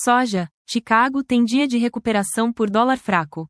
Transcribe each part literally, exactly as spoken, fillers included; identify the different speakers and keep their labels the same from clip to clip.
Speaker 1: Soja, Chicago tem dia de recuperação por dólar fraco.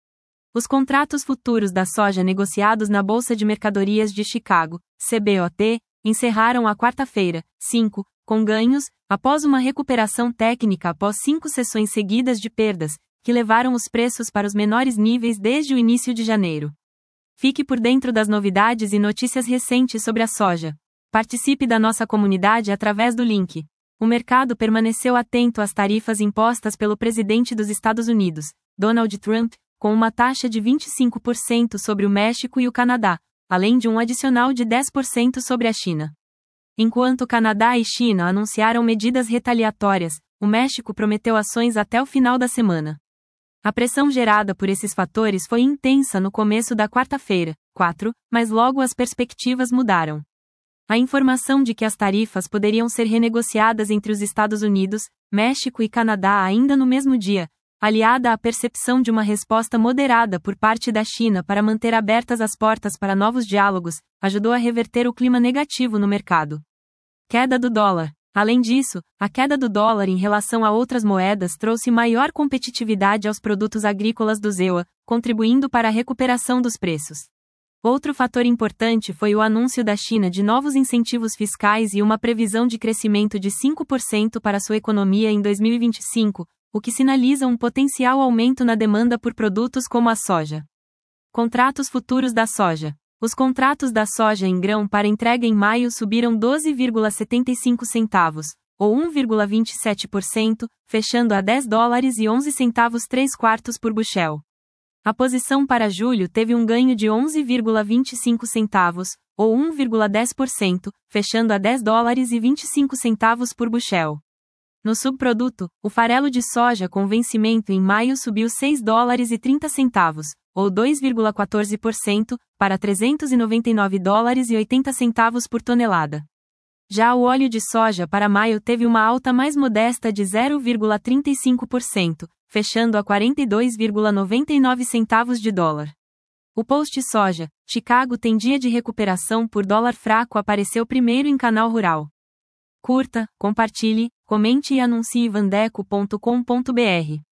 Speaker 1: Os contratos futuros da soja negociados na Bolsa de Mercadorias de Chicago, C B O T, encerraram a quarta-feira, cinco, com ganhos, após uma recuperação técnica após cinco sessões seguidas de perdas, que levaram os preços para os menores níveis desde o início de janeiro. Fique por dentro das novidades e notícias recentes sobre a soja. Participe da nossa comunidade através do link. O mercado permaneceu atento às tarifas impostas pelo presidente dos Estados Unidos, Donald Trump, com uma taxa de vinte e cinco por cento sobre o México e o Canadá, além de um adicional de dez por cento sobre a China. Enquanto Canadá e China anunciaram medidas retaliatórias, o México prometeu ações até o final da semana. A pressão gerada por esses fatores foi intensa no começo da quarta-feira, quatro, mas logo as perspectivas mudaram. A informação de que as tarifas poderiam ser renegociadas entre os Estados Unidos, México e Canadá ainda no mesmo dia, aliada à percepção de uma resposta moderada por parte da China para manter abertas as portas para novos diálogos, ajudou a reverter o clima negativo no mercado. Queda do dólar. Além disso, a queda do dólar em relação a outras moedas trouxe maior competitividade aos produtos agrícolas do Z E U, contribuindo para a recuperação dos preços. Outro fator importante foi o anúncio da China de novos incentivos fiscais e uma previsão de crescimento de cinco por cento para sua economia em dois mil e vinte e cinco, o que sinaliza um potencial aumento na demanda por produtos como a soja. Contratos futuros da soja. Os contratos da soja em grão para entrega em maio subiram doze vírgula setenta e cinco centavos, ou um vírgula vinte e sete por cento, fechando a dez dólares e onze centavos três quartos por bushel. A posição para julho teve um ganho de onze vírgula vinte e cinco centavos, ou um vírgula dez por cento, fechando a dez dólares e vinte e cinco centavos por bushel. No subproduto, o farelo de soja com vencimento em maio subiu seis dólares e trinta centavos, ou dois vírgula quatorze por cento, para trezentos e noventa e nove dólares e oitenta centavos por tonelada. Já o óleo de soja para maio teve uma alta mais modesta de zero vírgula trinta e cinco por cento, fechando a quarenta e dois vírgula noventa e nove centavos de dólar. O post soja, Chicago tem dia de recuperação por dólar fraco apareceu primeiro em canal rural. Curta, compartilhe, comente e anuncie vandeco ponto com ponto br.